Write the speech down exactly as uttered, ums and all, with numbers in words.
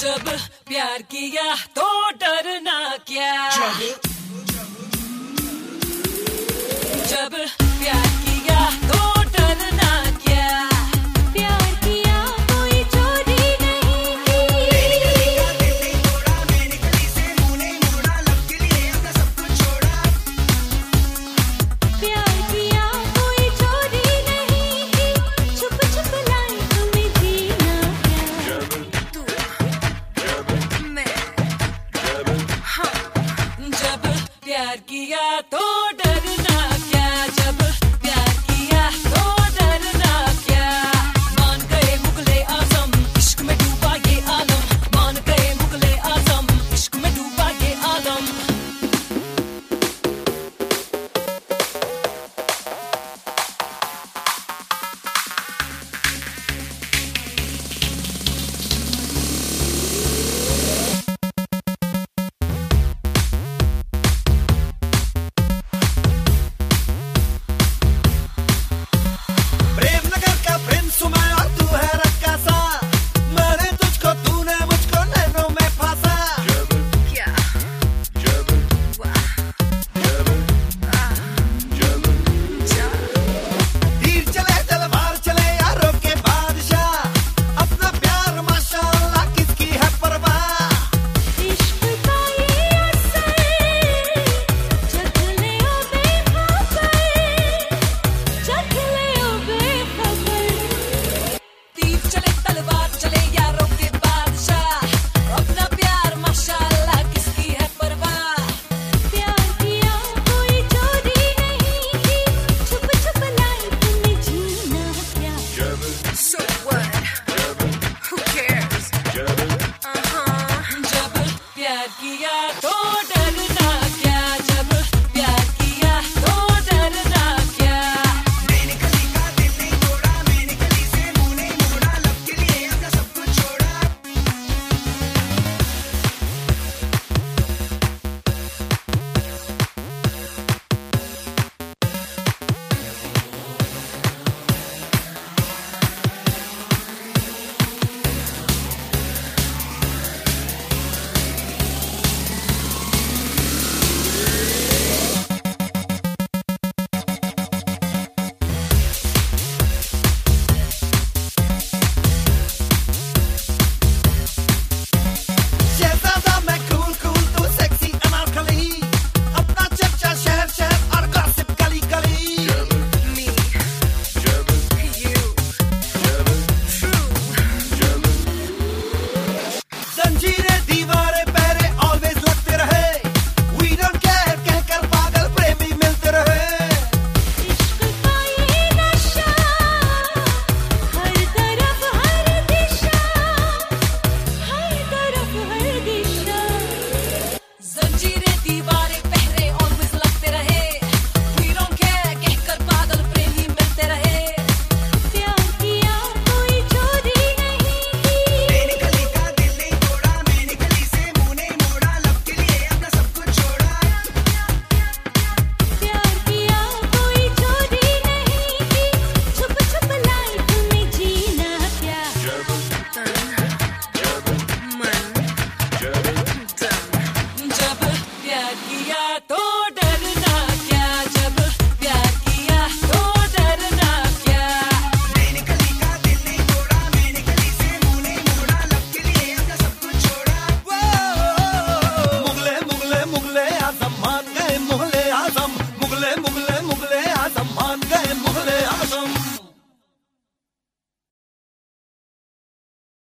जब प्यार किया तो डरना क्या, जब प्यार किया तो डरना क्या, प्यार किया कोई चोरी नहीं की, मैंने गली का दिल नहीं तोड़ा, मैंने गली से मुंह नहीं मोड़ा, लब के लिए अपना सब कुछ छोड़ा। प्यार किया कोई चोरी नहीं की, छुप छुप लाई तुम्हें जीना क्या, तू मैं हाँ, जब प्यार किया तो डरना क्या, जब प्यार किया तो डरना क्या, मान गए मुगले आजम इश्क में डूबा ये आलम, मान गए मुगले आजम इश्क में डूबा ये आलम। प्रेमनगर का प्रिंस हूँ मैं और तू है रक्का सा, मैंने तुझको तूने मुझको नैनों में फांसा। क्या वाह तीर चले तलवार चले यारों के बादशाह, अपना प्यार माशाअल्लाह किसकी है परवाह। इश्क का ये असर चखले ओ बेखबर, चखले ओ बेखबर, तीर चले तलवार चले यारों के बादशाह, अपना प्यार माशाअल्लाह किसकी है परवाह। प्यार किया कोई चोरी नहीं की, छुप छुप लाई तुम्हें जीना क्या, So what? Who cares? Uh-huh. जब प्यार किया तो डरना क्या, जब प्यार किया तो डरना क्या, मैंने गली का दिल नहीं तोड़ा, मैंने गली से मुंह नहीं मोड़ा, लब के लिए अपना सब कुछ छोड़ा। शहजादा मैं कूल कूल तू सेक्सी अनारकली, अपना चर्चा शहर शहर और गॉसिप गली गली। me, you, true. जंजीरें दीवारें पैरे ऑलवेज लगते रहे, वी डोंट केयर कहकर पागल प्रेमी मिलते रहे। इश्क का ये नशा हर तरफ हर दिशा, हर तरफ हर दिशा, जंजीरें दीवारें पहरे ऑलवेज लगते रहे, we don't care कहकर पागल प्रेमी मिलते रहे। प्यार किया कोई चोरी नहीं की, मैंने गली का दिल नहीं तोड़ा, मैंने गली से मुंह नहीं मोड़ा, लब के लिए अपना सब कुछ छोड़ा। प्यार किया कोई चोरी नहीं की, छुप छुप लाई तुम्हें जीना क्या, तन मन धन, जब प्यार किया तो डरना क्या, जब प्यार किया तो डरना क्या, मैंने गली का दिल नहीं तोड़ा, मैंने गली से मुंह नहीं मोड़ा, लब के लिए अपना सब कुछ छोड़ा। मुगले मुगले मुगले आजम मान गए मुगले आजम, मुगले मुगले